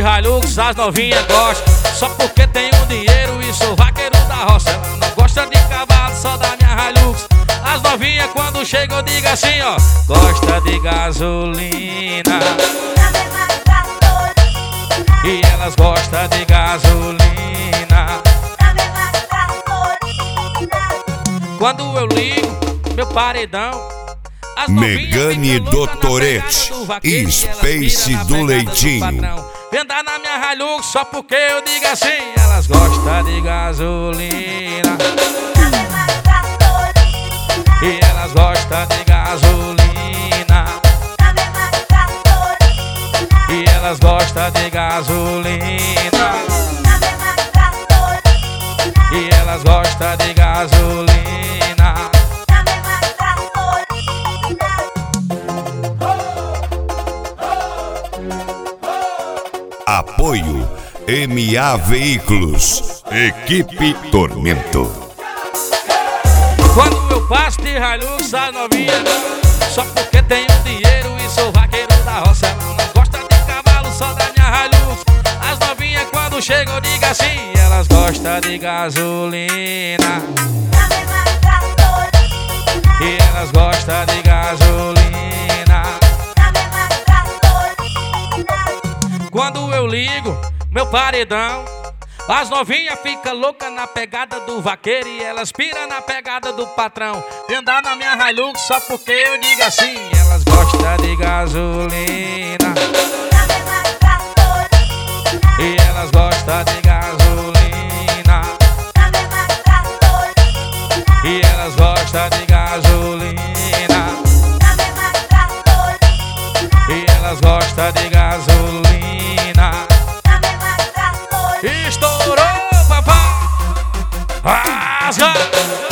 Hilux, as novinhas gostam. Só porque tenho dinheiro e sou vaqueiro da roça. Ela não gosta de cavalo, só da minha Hilux. As novinhas quando chegam eu digo assim, ó: gosta de gasolina. E elas gostam de gasolina. Quando eu ligo meu paredão, as Megane do Tourette e Space do Leitinho. Vem andar na minha Hilux só porque eu digo assim: elas gostam de gasolina. E elas gostam de gasolina. E elas gostam de gasolina. E elas gostam de gasolina. Apoio MA Veículos, Equipe Tormento. Quando eu passo de Hilux, as novinhas só porque tenho dinheiro e sou vaqueiro da roça. Ela não gosta de cavalo, só da minha Hilux. As novinhas quando chegam eu digo assim: elas gostam de gasolina. E elas gostam de gasolina. Quando eu ligo meu paredão, as novinhas ficam loucas na pegada do vaqueiro e elas piram na pegada do patrão. Vem andar na minha Hilux só porque eu digo assim: elas gostam de gasolina. E elas gostam de gasolina. E elas gostam de gasolina. E elas gostam de gasolina. Estourou, papai! Rasga!